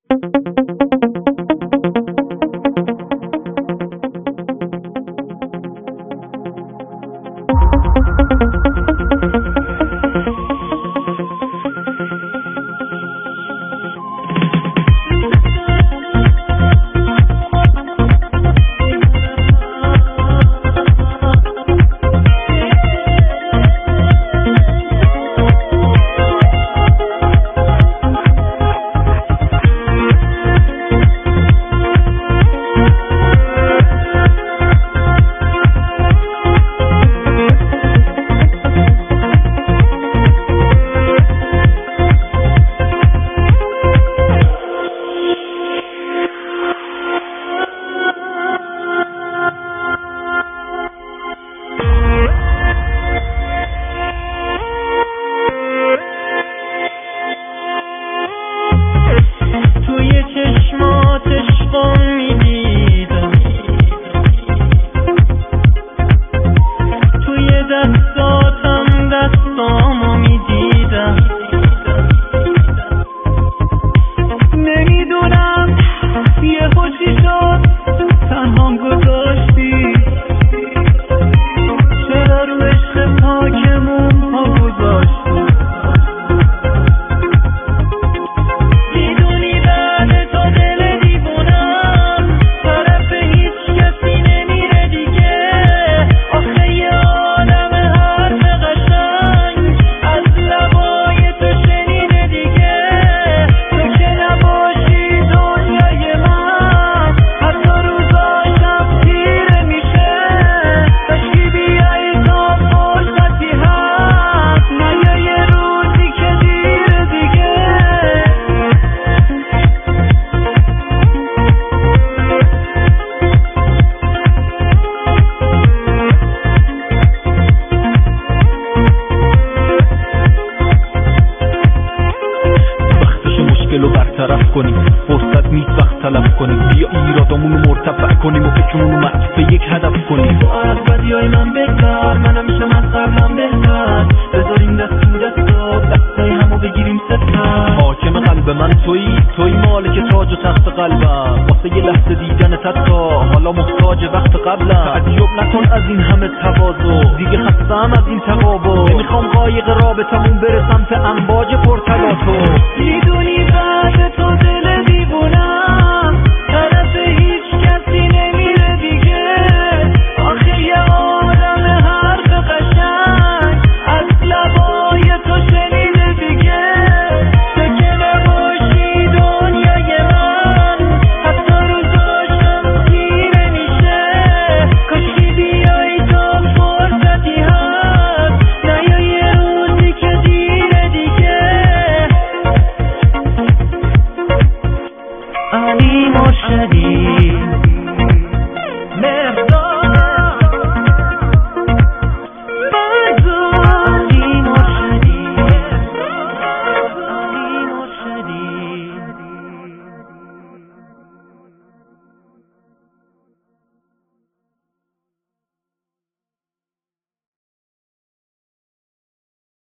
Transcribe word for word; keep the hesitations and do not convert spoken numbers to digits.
فرصت نیست وقت تلف کنیم، بیا ایرادامونو مرتفع کنیم و فکرمونو معطوف به یک هدف کنیم. تو از بدیای من بهتر، من همیشه من قبلم بهتر، بذاریم دست تو دستا، دستای همو بگیریم ستر. حاکم قلب من تویی، تویی مالک تاج و تخت قلبم، واسه یه لحظه دیدن تتا حالا محتاج وقت قبلم. تعجب نکن از این همه تواضع، دیگه خستم از این تقابل، نمیخوام قایق رابطمون بره سمت امواج پرتلاطم. میدونی